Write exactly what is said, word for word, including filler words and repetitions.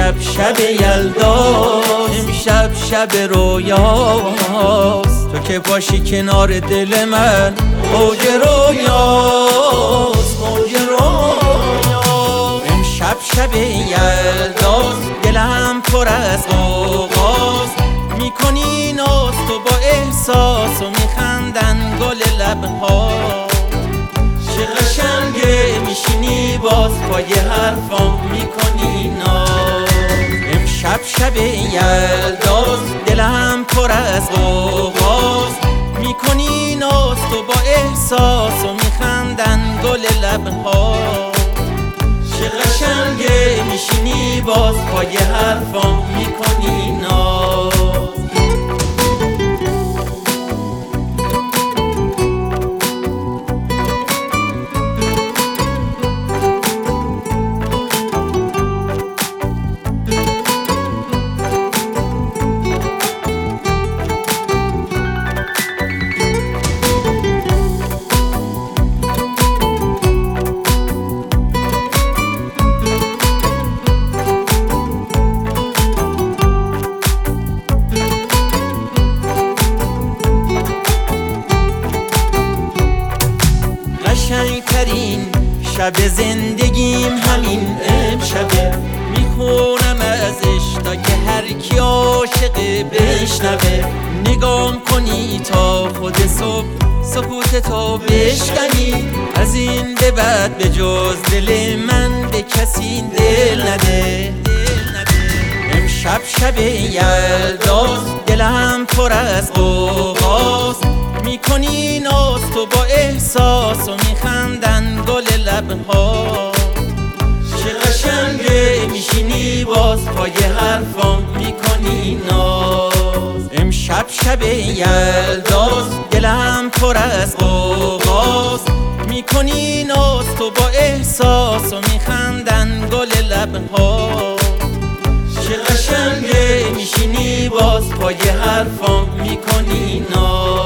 امشب شب یلداست، امشب شب رویاست، تو که باشی کنار دل من اوج رویاست، اوج رویاست. امشب شب یلداست، دلم پر از غوغاست، میکنی ناز تو با احساس و میخندن گل لبها. چه قشنگه میشینی باز پای حرفام میکنی ناز. امشب شب یلداست، دلم پر از غوغاست، میکنی ناز تو با احساس و میخندن گل لبها. چه قشنگه میشینی باز پای حرفام میکنی ناز. قشنگترین شب زندگیم همین امشبه، میخونم ازش تا که هر کی عاشقه بشنوه. نگام کنی تا خود صبح سکوت تو بشکنی، از این به بعد به جز دل من به کسی دل نده. امشب شب یلداست، دلم پر از غوغاست، میکنی ناز تو با احساس و میخندن گل لبها. چه قشنگه میشینی باز پای حرفام میکنی ناز. امشب شب یلداست، دلم پر از غوغاست، میکنی ناز تو با احساس و میخندن گل لبها. چه قشنگه میشینی باز پای حرفام میکنی ناز.